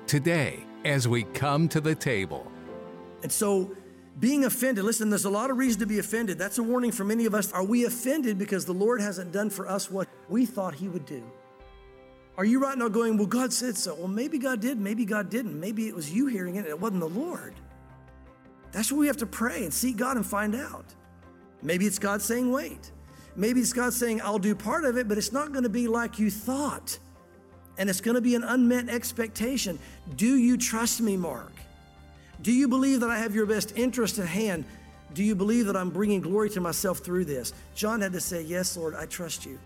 today as we come to the table. And so being offended, listen, there's a lot of reason to be offended. That's a warning for many of us. Are we offended because the Lord hasn't done for us what we thought He would do? Are you right now going, well, God said so? Well, maybe God did, maybe God didn't. Maybe it was you hearing it and it wasn't the Lord. That's where we have to pray and seek God and find out. Maybe it's God saying, wait. Maybe it's God saying, I'll do part of it, but it's not going to be like you thought. And it's going to be an unmet expectation. Do you trust me, Mark? Do you believe that I have your best interest at hand? Do you believe that I'm bringing glory to myself through this? John had to say, yes, Lord, I trust you.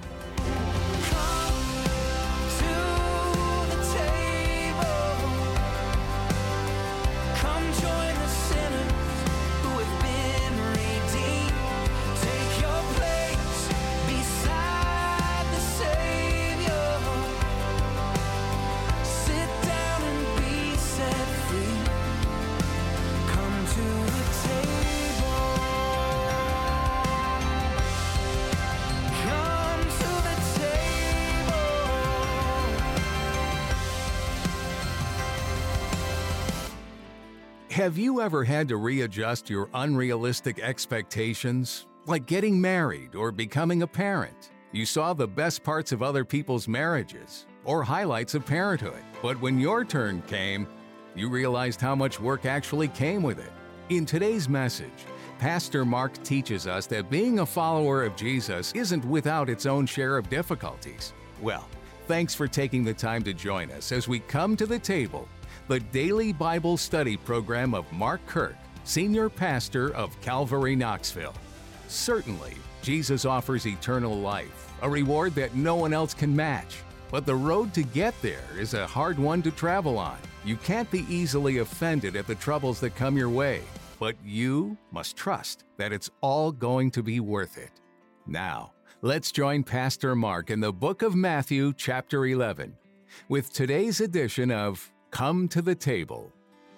Have you ever had to readjust your unrealistic expectations? Like getting married or becoming a parent. You saw the best parts of other people's marriages or highlights of parenthood. But when your turn came, you realized how much work actually came with it. In today's message, Pastor Mark teaches us that being a follower of Jesus isn't without its own share of difficulties. Well, thanks for taking the time to join us as we come to the table, the daily Bible study program of Mark Kirk, Senior Pastor of Calvary Knoxville. Certainly, Jesus offers eternal life, a reward that no one else can match. But the road to get there is a hard one to travel on. You can't be easily offended at the troubles that come your way, but you must trust that it's all going to be worth it. Now, let's join Pastor Mark in the book of Matthew, chapter 11, with today's edition of Come to the Table.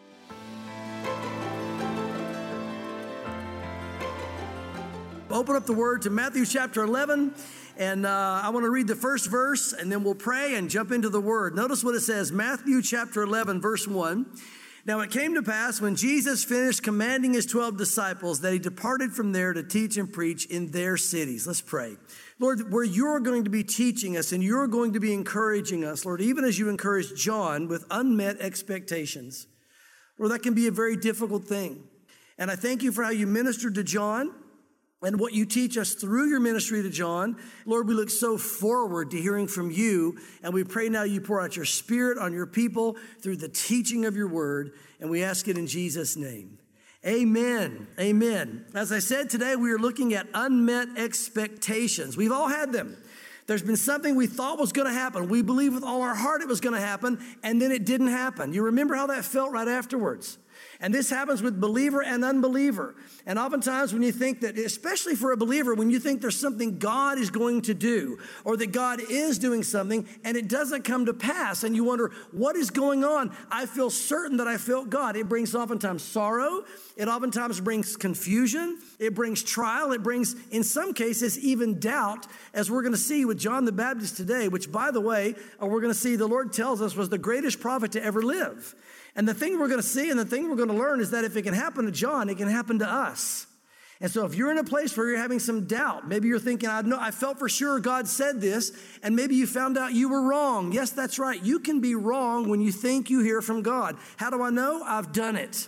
Open up the Word to Matthew chapter 11, and I want to read the first verse, and then we'll pray and jump into the Word. Notice what it says, Matthew chapter 11, verse 1. Now it came to pass when Jesus finished commanding His 12 disciples that He departed from there to teach and preach in their cities. Let's pray. Lord, where You're going to be teaching us and You're going to be encouraging us, Lord, even as You encouraged John with unmet expectations, Lord, that can be a very difficult thing. And I thank You for how You ministered to John and what You teach us through Your ministry to John. Lord, we look so forward to hearing from You, and we pray now You pour out Your Spirit on Your people through the teaching of Your Word, and we ask it in Jesus' name. Amen. Amen. As I said, today we are looking at unmet expectations. We've all had them. There's been something we thought was going to happen. We believed with all our heart it was going to happen, and then it didn't happen. You remember how that felt right afterwards. And this happens with believer and unbeliever. And oftentimes when you think that, especially for a believer, when you think there's something God is going to do or that God is doing something and it doesn't come to pass and you wonder, what is going on? I feel certain that I felt God. It brings oftentimes sorrow. It oftentimes brings confusion. It brings trial. It brings, in some cases, even doubt, as we're going to see with John the Baptist today, which, by the way, we're going to see the Lord tells us was the greatest prophet to ever live. And the thing we're going to see and the thing we're going to learn is that if it can happen to John, it can happen to us. And so if you're in a place where you're having some doubt, maybe you're thinking, I felt for sure God said this, and maybe you found out you were wrong. Yes, that's right. You can be wrong when you think you hear from God. How do I know? I've done it.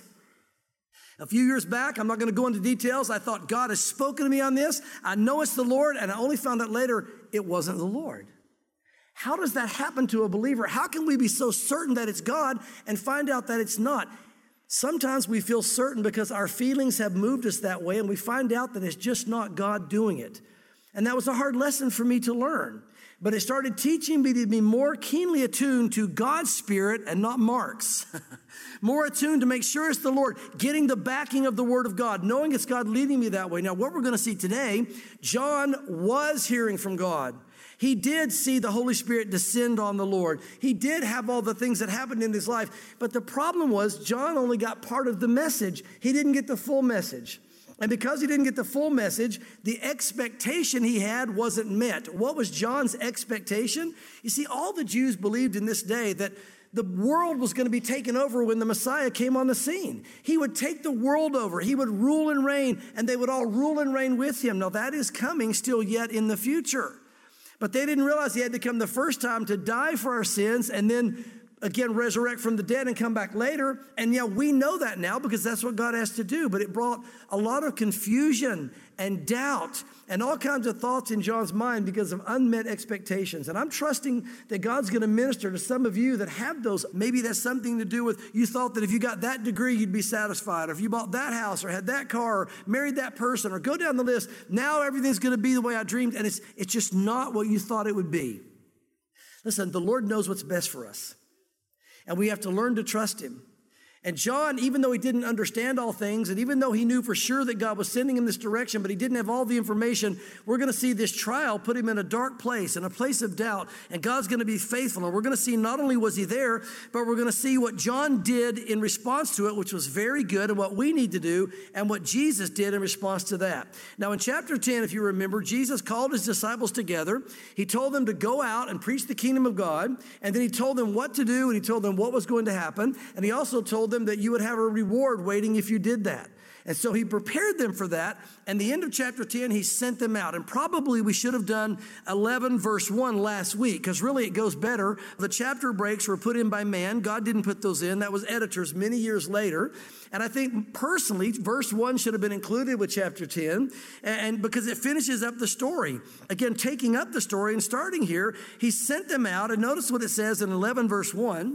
A few years back, I'm not going to go into details, I thought God has spoken to me on this. I know it's the Lord, and I only found out later it wasn't the Lord. How does that happen to a believer? How can we be so certain that it's God and find out that it's not? Sometimes we feel certain because our feelings have moved us that way, and we find out that it's just not God doing it. And that was a hard lesson for me to learn. But it started teaching me to be more keenly attuned to God's Spirit and not Mark's. More attuned to make sure it's the Lord, getting the backing of the Word of God, knowing it's God leading me that way. Now, what we're going to see today, John was hearing from God. He did see the Holy Spirit descend on the Lord. He did have all the things that happened in his life. But the problem was John only got part of the message. He didn't get the full message. And because he didn't get the full message, the expectation he had wasn't met. What was John's expectation? You see, all the Jews believed in this day that the world was going to be taken over when the Messiah came on the scene. He would take the world over. He would rule and reign, and they would all rule and reign with him. Now, that is coming still yet in the future. But they didn't realize he had to come the first time to die for our sins and then again resurrect from the dead and come back later. And yeah, we know that now because that's what God has to do. But it brought a lot of confusion and doubt and all kinds of thoughts in John's mind because of unmet expectations. And I'm trusting that God's going to minister to some of you that have those. Maybe that's something to do with you thought that if you got that degree, you'd be satisfied. Or if you bought that house or had that car or married that person or go down the list, now everything's going to be the way I dreamed. And it's just not what you thought it would be. Listen, the Lord knows what's best for us. And we have to learn to trust him. And John, even though he didn't understand all things, and even though he knew for sure that God was sending him this direction, but he didn't have all the information, we're going to see this trial put him in a dark place, in a place of doubt, and God's going to be faithful. And we're going to see not only was he there, but we're going to see what John did in response to it, which was very good, and what we need to do, and what Jesus did in response to that. Now, in chapter 10, if you remember, Jesus called his disciples together. He told them to go out and preach the kingdom of God, and then he told them what to do, and he told them what was going to happen, and he also told them that you would have a reward waiting if you did that. And so he prepared them for that. And the end of chapter 10, he sent them out. And probably we should have done 11 verse 1 last week because really it goes better. The chapter breaks were put in by man. God didn't put those in. That was editors many years later. And I think personally, verse 1 should have been included with chapter 10 and because it finishes up the story. Again, taking up the story and starting here, he sent them out. And notice what it says in 11 verse 1.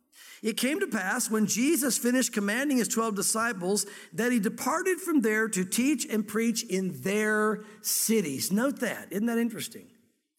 It came to pass when Jesus finished commanding his 12 disciples that he departed from there to teach and preach in their cities. Note that. Isn't that interesting?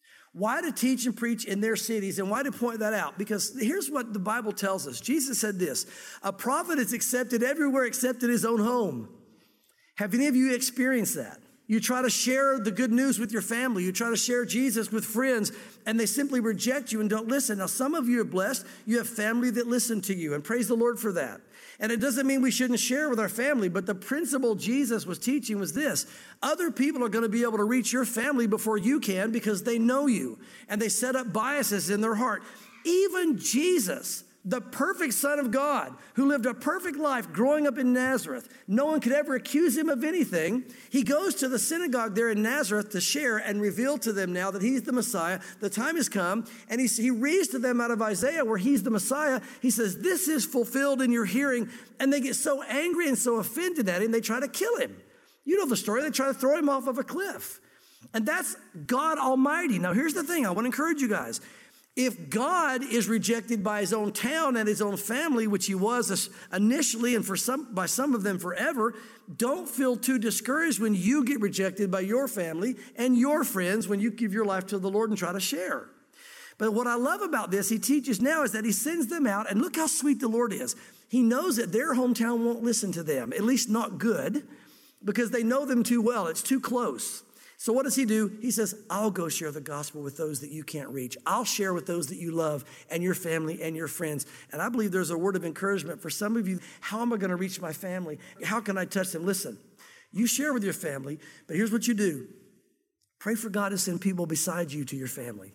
Why to teach and preach in their cities and why to point that out? Because here's what the Bible tells us. Jesus said this, a prophet is accepted everywhere except in his own home. Have any of you experienced that? You try to share the good news with your family. You try to share Jesus with friends, and they simply reject you and don't listen. Now, some of you are blessed. You have family that listen to you, and praise the Lord for that. And it doesn't mean we shouldn't share with our family, but the principle Jesus was teaching was this. Other people are going to be able to reach your family before you can because they know you, and they set up biases in their heart. Even Jesus, the perfect Son of God, who lived a perfect life growing up in Nazareth. No one could ever accuse him of anything. He goes to the synagogue there in Nazareth to share and reveal to them now that he's the Messiah. The time has come, and he reads to them out of Isaiah where he's the Messiah. He says, this is fulfilled in your hearing. And they get so angry and so offended at him, they try to kill him. You know the story. They try to throw him off of a cliff. And that's God Almighty. Now, here's the thing. I want to encourage you guys. If God is rejected by his own town and his own family, which he was initially and by some of them forever, don't feel too discouraged when you get rejected by your family and your friends when you give your life to the Lord and try to share. But what I love about this, he teaches now, is that he sends them out, and look how sweet the Lord is. He knows that their hometown won't listen to them, at least not good, because they know them too well. It's too close. So what does he do? He says, I'll go share the gospel with those that you can't reach. I'll share with those that you love and your family and your friends. And I believe there's a word of encouragement for some of you. How am I going to reach my family? How can I touch them? Listen, you share with your family, but here's what you do. Pray for God to send people beside you to your family.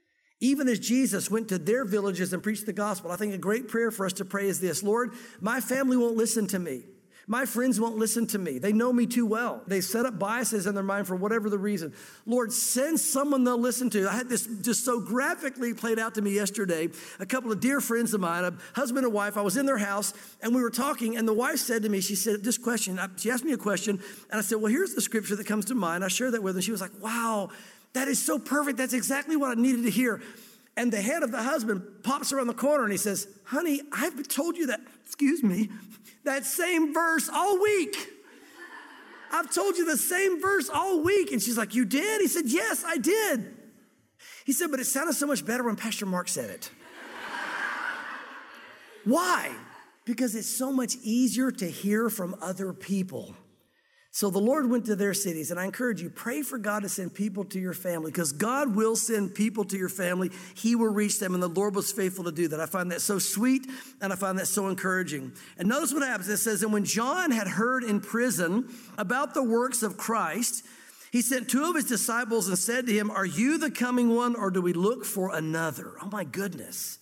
Even as Jesus went to their villages and preached the gospel, I think a great prayer for us to pray is this. Lord, my family won't listen to me. My friends won't listen to me. They know me too well. They set up biases in their mind for whatever the reason. Lord, send someone they'll listen to. I had this just so graphically played out to me yesterday. A couple of dear friends of mine, a husband and wife, I was in their house and we were talking and the wife said to me, she said this question, she asked me a question and I said, well, here's the scripture that comes to mind. I shared that with her. She was like, wow, that is so perfect. That's exactly what I needed to hear. And the head of the husband pops around the corner and he says, honey, I've told you that same verse all week. I've told you the same verse all week. And she's like, you did? He said, yes, I did. He said, but it sounded so much better when Pastor Mark said it. Why? Because it's so much easier to hear from other people. So the Lord went to their cities, and I encourage you, pray for God to send people to your family, because God will send people to your family. He will reach them, and the Lord was faithful to do that. I find that so sweet, and I find that so encouraging. And notice what happens. It says, and when John had heard in prison about the works of Christ, he sent two of his disciples and said to him, are you the coming one, or do we look for another? Oh, my goodness.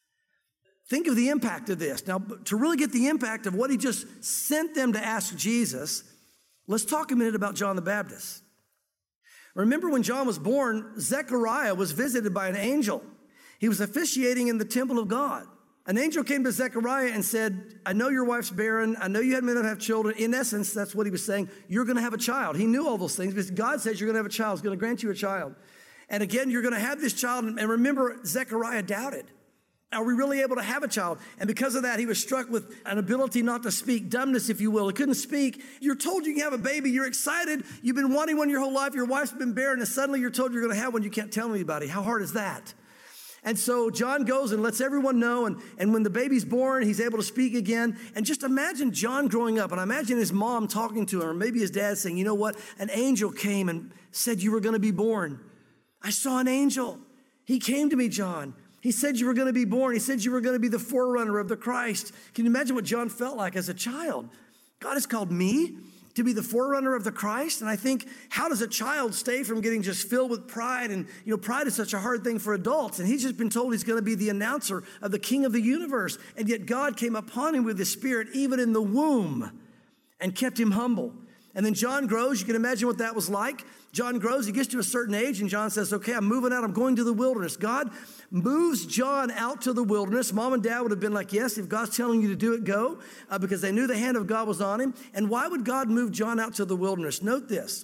Think of the impact of this. Now, to really get the impact of what he just sent them to ask Jesus, let's talk a minute about John the Baptist. Remember when John was born, Zechariah was visited by an angel. He was officiating in the temple of God. An angel came to Zechariah and said, I know your wife's barren. I know you haven't been able to have children. In essence, that's what he was saying. You're going to have a child. He knew all those things because God says you're going to have a child. He's going to grant you a child. And again, you're going to have this child. And remember, Zechariah doubted. Are we really able to have a child? And because of that, he was struck with an ability not to speak, dumbness, if you will. He couldn't speak. You're told you can have a baby. You're excited. You've been wanting one your whole life. Your wife's been barren, and suddenly you're told you're going to have one. You can't tell anybody. How hard is that? And so John goes and lets everyone know. And when the baby's born, he's able to speak again. And just imagine John growing up. And I imagine his mom talking to him, or maybe his dad saying, you know what? An angel came and said you were going to be born. I saw an angel. He came to me, John. He said you were going to be born. He said you were going to be the forerunner of the Christ. Can you imagine what John felt like as a child? God has called me to be the forerunner of the Christ. And I think, how does a child stay from getting just filled with pride? And, pride is such a hard thing for adults. And he's just been told he's going to be the announcer of the King of the universe. And yet God came upon him with his Spirit, even in the womb, and kept him humble. And then John grows. You can imagine what that was like. John grows. He gets to a certain age, and John says, okay, I'm moving out. I'm going to the wilderness. God moves John out to the wilderness. Mom and dad would have been like, yes, if God's telling you to do it, go, because they knew the hand of God was on him. And why would God move John out to the wilderness? Note this.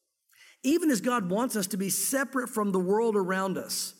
Even as God wants us to be separate from the world around us,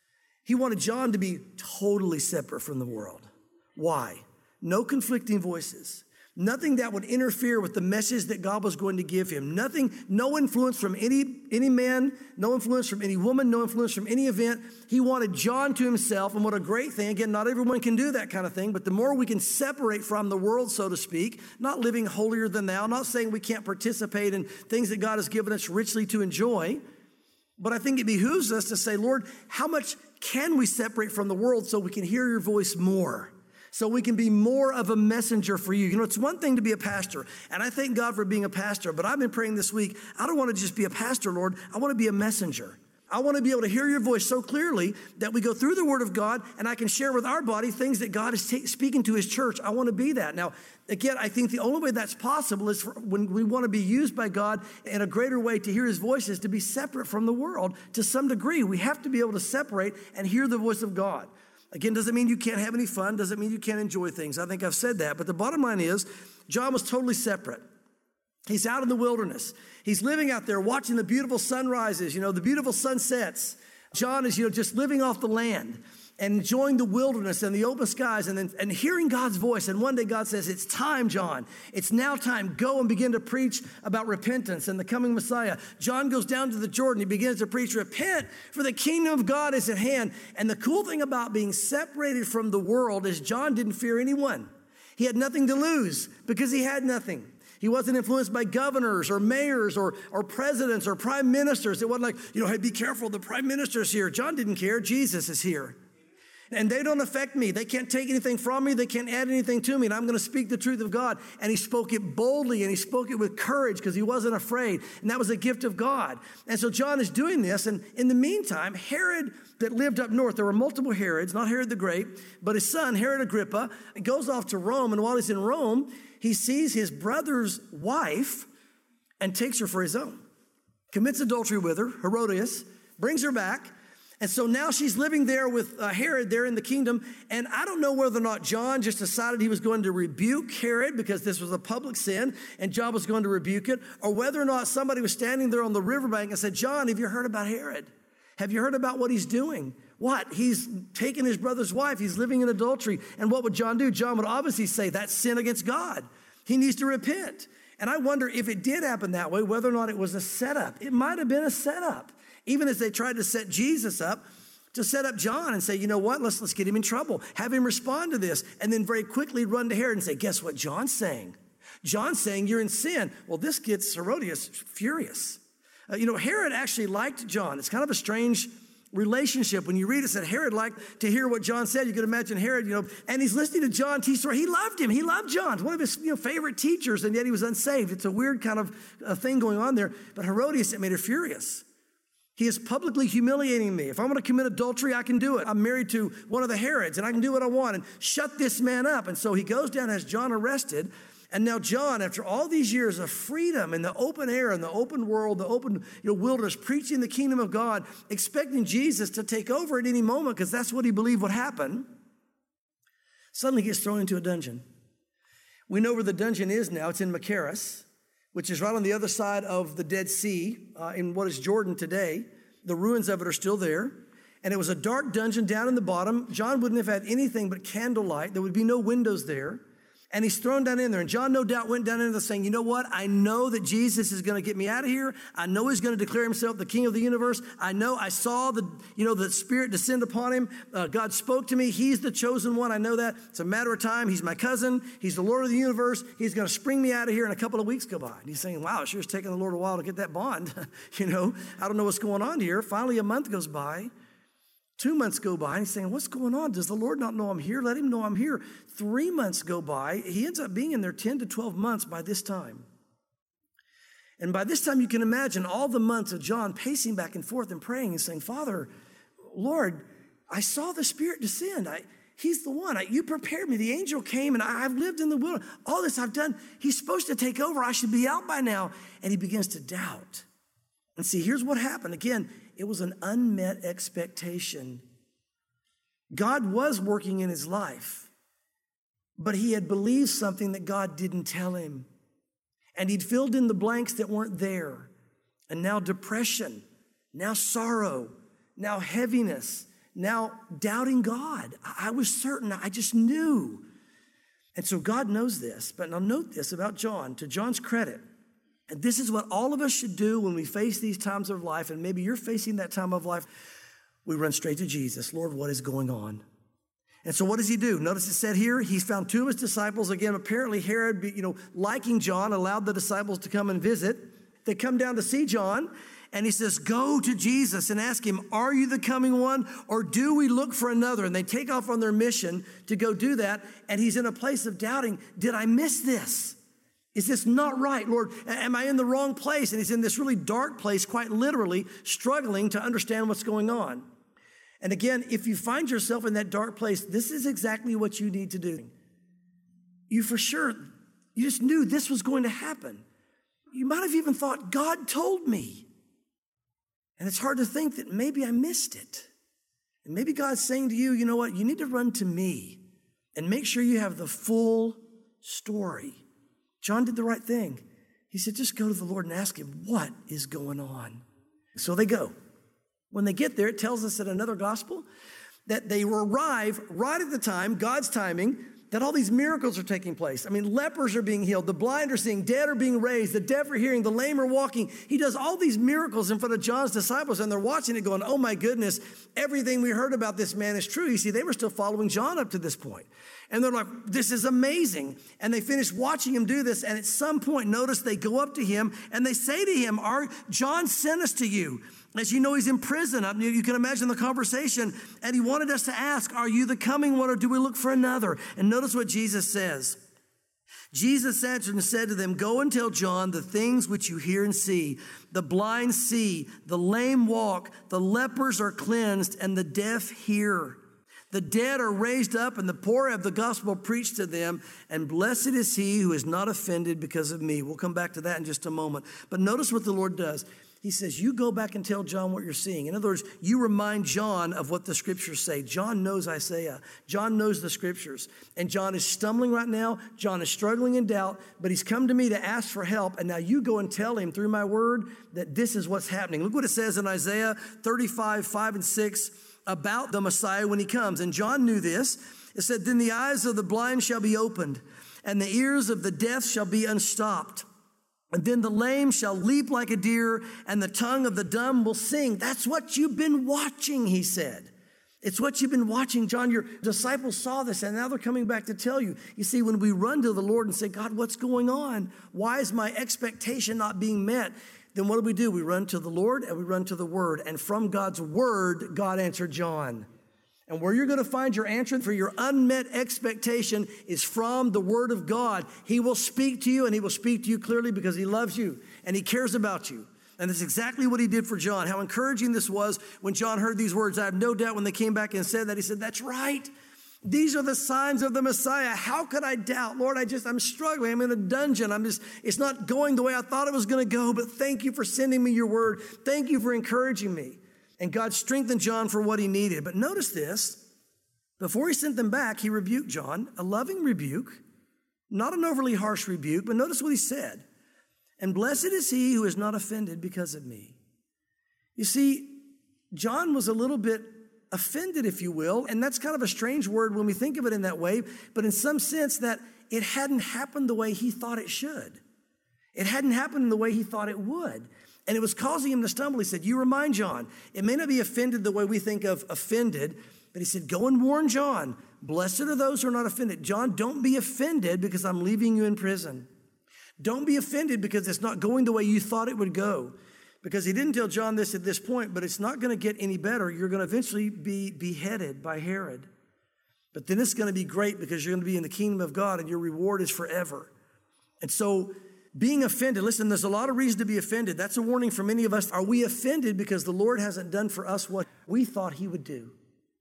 he wanted John to be totally separate from the world. Why? No conflicting voices. Nothing that would interfere with the message that God was going to give him. Nothing, no influence from any man, no influence from any woman, no influence from any event. He wanted John to himself, and what a great thing. Again, not everyone can do that kind of thing, but the more we can separate from the world, so to speak, not living holier than thou, not saying we can't participate in things that God has given us richly to enjoy, but I think it behooves us to say, Lord, how much can we separate from the world so we can hear your voice more? So we can be more of a messenger for you. It's one thing to be a pastor, and I thank God for being a pastor, but I've been praying this week, I don't want to just be a pastor, Lord. I want to be a messenger. I want to be able to hear your voice so clearly that we go through the Word of God, and I can share with our body things that God is speaking to his church. I want to be that. Now, again, I think the only way that's possible is when we want to be used by God in a greater way to hear his voice is to be separate from the world to some degree. We have to be able to separate and hear the voice of God. Again, doesn't mean you can't have any fun, doesn't mean you can't enjoy things. I think I've said that. But the bottom line is, John was totally separate. He's out in the wilderness. He's living out there watching the beautiful sunrises, the beautiful sunsets. John is, just living off the land and enjoying the wilderness and the open skies and hearing God's voice. And one day God says, it's time, John. It's now time. Go and begin to preach about repentance and the coming Messiah. John goes down to the Jordan. He begins to preach, repent, for the kingdom of God is at hand. And the cool thing about being separated from the world is John didn't fear anyone. He had nothing to lose because he had nothing. He wasn't influenced by governors or mayors or presidents or prime ministers. It wasn't like, hey, be careful, the prime minister's here. John didn't care. Jesus is here. And they don't affect me. They can't take anything from me. They can't add anything to me. And I'm going to speak the truth of God. And he spoke it boldly, and he spoke it with courage because he wasn't afraid. And that was a gift of God. And so John is doing this. And in the meantime, Herod that lived up north, there were multiple Herods, not Herod the Great, but his son, Herod Agrippa, goes off to Rome. And while he's in Rome, he sees his brother's wife and takes her for his own. Commits adultery with her, Herodias, brings her back. And so now she's living there with Herod there in the kingdom. And I don't know whether or not John just decided he was going to rebuke Herod because this was a public sin and John was going to rebuke it, or whether or not somebody was standing there on the riverbank and said, John, have you heard about Herod? Have you heard about what he's doing? What? He's taken his brother's wife. He's living in adultery. And what would John do? John would obviously say that's sin against God. He needs to repent. And I wonder if it did happen that way, whether or not it was a setup. It might have been a setup. Even as they tried to set Jesus up, to set up John and say, you know what, let's get him in trouble. Have him respond to this. And then very quickly run to Herod and say, guess what John's saying? John's saying you're in sin. Well, this gets Herodias furious. Herod actually liked John. It's kind of a strange relationship. When you read it, said Herod liked to hear what John said. You can imagine Herod, and he's listening to John teach. He loved him. He loved John. It's one of his favorite teachers, and yet he was unsaved. It's a weird kind of thing going on there. But Herodias, it made her furious. He is publicly humiliating me. If I want to commit adultery, I can do it. I'm married to one of the Herods, and I can do what I want and shut this man up. And so he goes down, has John arrested. And now John, after all these years of freedom in the open air, in the open world, the open wilderness, preaching the kingdom of God, expecting Jesus to take over at any moment because that's what he believed would happen, suddenly gets thrown into a dungeon. We know where the dungeon is now. It's in Machaerus, which is right on the other side of the Dead Sea in what is Jordan today. The ruins of it are still there. And it was a dark dungeon down in the bottom. John wouldn't have had anything but candlelight. There would be no windows there. And he's thrown down in there. And John, no doubt, went down into the saying, you know what? I know that Jesus is going to get me out of here. I know he's going to declare himself the king of the universe. I know I saw the Spirit descend upon him. God spoke to me. He's the chosen one. I know that. It's a matter of time. He's my cousin. He's the Lord of the universe. He's going to spring me out of here, and a couple of weeks go by. And he's saying, wow, it sure is taking the Lord a while to get that bond. I don't know what's going on here. Finally, a month goes by. 2 months go by, and he's saying, what's going on? Does the Lord not know I'm here? Let him know I'm here. 3 months go by. He ends up being in there 10 to 12 months by this time. And by this time, you can imagine all the months of John pacing back and forth and praying and saying, Father, Lord, I saw the Spirit descend. He's the one. You prepared me. The angel came, and I've lived in the wilderness. All this I've done. He's supposed to take over. I should be out by now. And he begins to doubt. And see, here's what happened. Again, it was an unmet expectation. God was working in his life, but he had believed something that God didn't tell him. And he'd filled in the blanks that weren't there. And now depression, now sorrow, now heaviness, now doubting God. I was certain, I just knew. And so God knows this. But now note this about John, to John's credit. And this is what all of us should do when we face these times of life, and maybe you're facing that time of life. We run straight to Jesus. Lord, what is going on? And so what does he do? Notice it said here, he's found two of his disciples. Again, apparently Herod, liking John, allowed the disciples to come and visit. They come down to see John, and he says, go to Jesus and ask him, are you the coming one, or do we look for another? And they take off on their mission to go do that, and he's in a place of doubting, did I miss this? Is this not right, Lord? Am I in the wrong place? And he's in this really dark place, quite literally, struggling to understand what's going on. And again, if you find yourself in that dark place, this is exactly what you need to do. You just knew this was going to happen. You might have even thought, God told me. And it's hard to think that maybe I missed it. And maybe God's saying to you, you know what? You need to run to me and make sure you have the full story. John did the right thing. He said, just go to the Lord and ask him, what is going on? So they go. When they get there, it tells us in another gospel that they arrive right at the time, God's timing, that all these miracles are taking place. I mean, lepers are being healed, the blind are seeing, dead are being raised, the deaf are hearing, the lame are walking. He does all these miracles in front of John's disciples, and they're watching it going, oh my goodness, everything we heard about this man is true. You see, they were still following John up to this point. And they're like, this is amazing. And they finish watching him do this, and at some point, notice they go up to him, and they say to him, John sent us to you. As you know, he's in prison. You can imagine the conversation. And he wanted us to ask, are you the coming one, or do we look for another? And notice what Jesus says. Jesus answered and said to them, go and tell John the things which you hear and see. The blind see, the lame walk, the lepers are cleansed, and the deaf hear. The dead are raised up, and the poor have the gospel preached to them. And blessed is he who is not offended because of me. We'll come back to that in just a moment. But notice what the Lord does. He says, you go back and tell John what you're seeing. In other words, you remind John of what the scriptures say. John knows Isaiah. John knows the scriptures. And John is stumbling right now. John is struggling in doubt, but he's come to me to ask for help. And now you go and tell him through my word that this is what's happening. Look what it says in Isaiah 35, 5 and 6 about the Messiah when he comes. And John knew this. It said, then the eyes of the blind shall be opened, and the ears of the deaf shall be unstopped. And then the lame shall leap like a deer, and the tongue of the dumb will sing. That's what you've been watching, he said. It's what you've been watching, John. Your disciples saw this, and now they're coming back to tell you. You see, when we run to the Lord and say, God, what's going on? Why is my expectation not being met? Then what do? We run to the Lord and we run to the Word. And from God's Word, God answered John. And where you're going to find your answer for your unmet expectation is from the Word of God. He will speak to you, and He will speak to you clearly because He loves you and He cares about you. And that's exactly what He did for John. How encouraging this was when John heard these words. I have no doubt when they came back and said that, he said, that's right. These are the signs of the Messiah. How could I doubt? Lord, I'm struggling. I'm in a dungeon. It's not going the way I thought it was going to go, but thank you for sending me your word. Thank you for encouraging me. And God strengthened John for what he needed. But notice this. Before he sent them back, he rebuked John, a loving rebuke, not an overly harsh rebuke, but notice what he said. And blessed is he who is not offended because of me. You see, John was a little bit offended, if you will, and that's kind of a strange word when we think of it in that way, but in some sense that it hadn't happened the way he thought it should. It hadn't happened in the way he thought it would. And it was causing him to stumble. He said, you remind John. It may not be offended the way we think of offended, but he said, go and warn John. Blessed are those who are not offended. John, don't be offended because I'm leaving you in prison. Don't be offended because it's not going the way you thought it would go. Because he didn't tell John this at this point, but it's not going to get any better. You're going to eventually be beheaded by Herod. But then it's going to be great because you're going to be in the kingdom of God and your reward is forever. And so being offended, listen, there's a lot of reason to be offended. That's a warning for many of us. Are we offended because the Lord hasn't done for us what we thought he would do?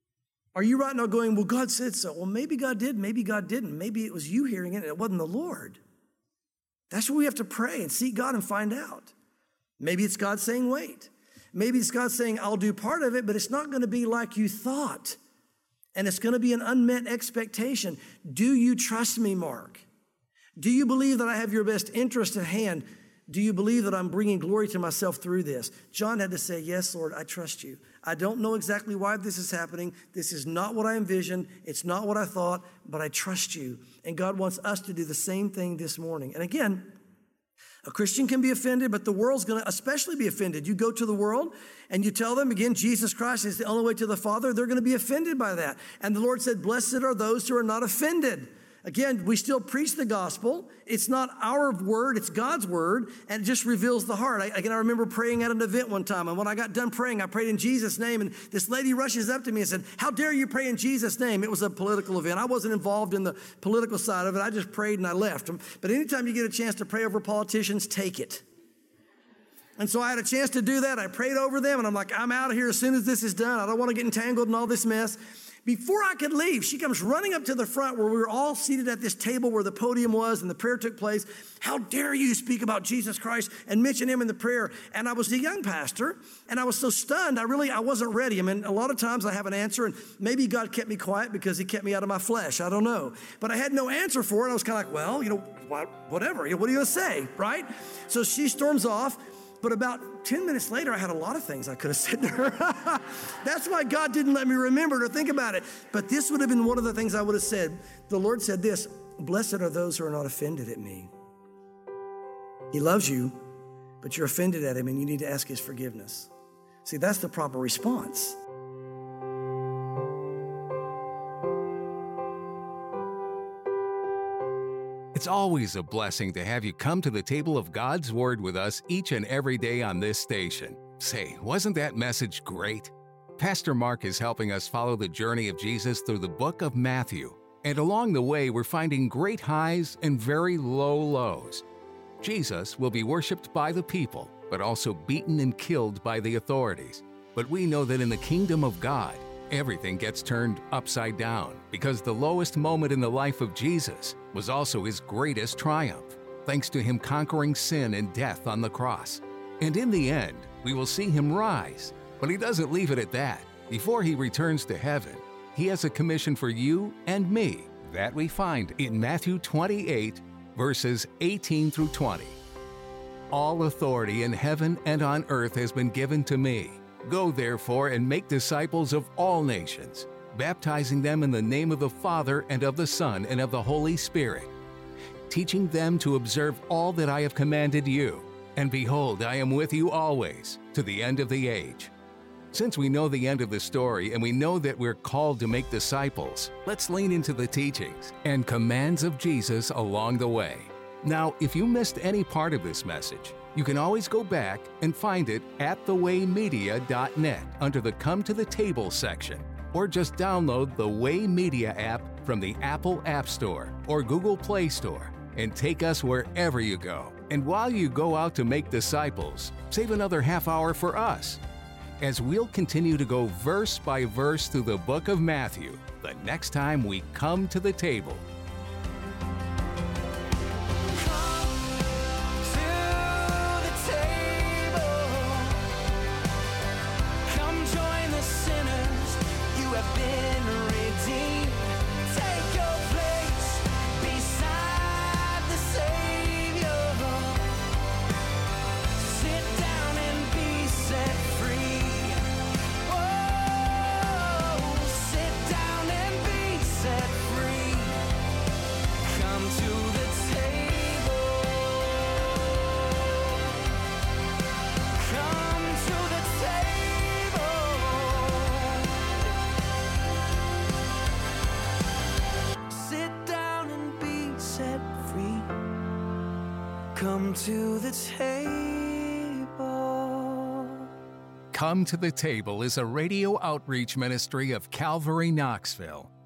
Are you right now going, well, God said so? Well, maybe God did, maybe God didn't. Maybe it was you hearing it and it wasn't the Lord. That's where we have to pray and seek God and find out. Maybe it's God saying, wait. Maybe it's God saying, I'll do part of it, but it's not going to be like you thought. And it's going to be an unmet expectation. Do you trust me, Mark? Do you believe that I have your best interest at hand? Do you believe that I'm bringing glory to myself through this? John had to say, yes, Lord, I trust you. I don't know exactly why this is happening. This is not what I envisioned. It's not what I thought, but I trust you. And God wants us to do the same thing this morning. And again, a Christian can be offended, but the world's going to especially be offended. You go to the world and you tell them, again, Jesus Christ is the only way to the Father. They're going to be offended by that. And the Lord said, blessed are those who are not offended. Again, we still preach the gospel. It's not our word, it's God's word, and it just reveals the heart. I remember praying at an event one time, and when I got done praying, I prayed in Jesus' name, and this lady rushes up to me and said, how dare you pray in Jesus' name? It was a political event. I wasn't involved in the political side of it. I just prayed and I left. But anytime you get a chance to pray over politicians, take it. And so I had a chance to do that. I prayed over them, and I'm like, I'm out of here as soon as this is done. I don't want to get entangled in all this mess. Before I could leave, she comes running up to the front where we were all seated at this table where the podium was and the prayer took place. How dare you speak about Jesus Christ and mention him in the prayer? And I was a young pastor, and I was so stunned, I wasn't ready. I mean, a lot of times I have an answer, and maybe God kept me quiet because he kept me out of my flesh. I don't know. But I had no answer for it. I was kind of like, well, whatever. What are you going to say, right? So she storms off. But about 10 minutes later, I had a lot of things I could have said to her. That's why God didn't let me remember to think about it. But this would have been one of the things I would have said. The Lord said this, blessed are those who are not offended at me. He loves you, but you're offended at him and you need to ask his forgiveness. See, that's the proper response. It's always a blessing to have you come to the table of God's Word with us each and every day on this station. Say, wasn't that message great? Pastor Mark is helping us follow the journey of Jesus through the book of Matthew. And along the way, we're finding great highs and very low lows. Jesus will be worshiped by the people, but also beaten and killed by the authorities. But we know that in the kingdom of God, everything gets turned upside down because the lowest moment in the life of Jesus was also his greatest triumph, thanks to him conquering sin and death on the cross. And in the end, we will see him rise. But he doesn't leave it at that. Before he returns to heaven, he has a commission for you and me that we find in Matthew 28, verses 18 through 20. All authority in heaven and on earth has been given to me. Go therefore and make disciples of all nations, baptizing them in the name of the Father and of the Son and of the Holy Spirit, teaching them to observe all that I have commanded you. And behold, I am with you always, to the end of the age. Since we know the end of the story and we know that we're called to make disciples, let's lean into the teachings and commands of Jesus along the way. Now, if you missed any part of this message, you can always go back and find it at thewaymedia.net under the Come to the Table section, or just download the Way Media app from the Apple App Store or Google Play Store and take us wherever you go. And while you go out to make disciples, save another half hour for us, as we'll continue to go verse by verse through the book of Matthew the next time we come to the table. Come to the table. Come to the Table is a radio outreach ministry of Calvary Knoxville.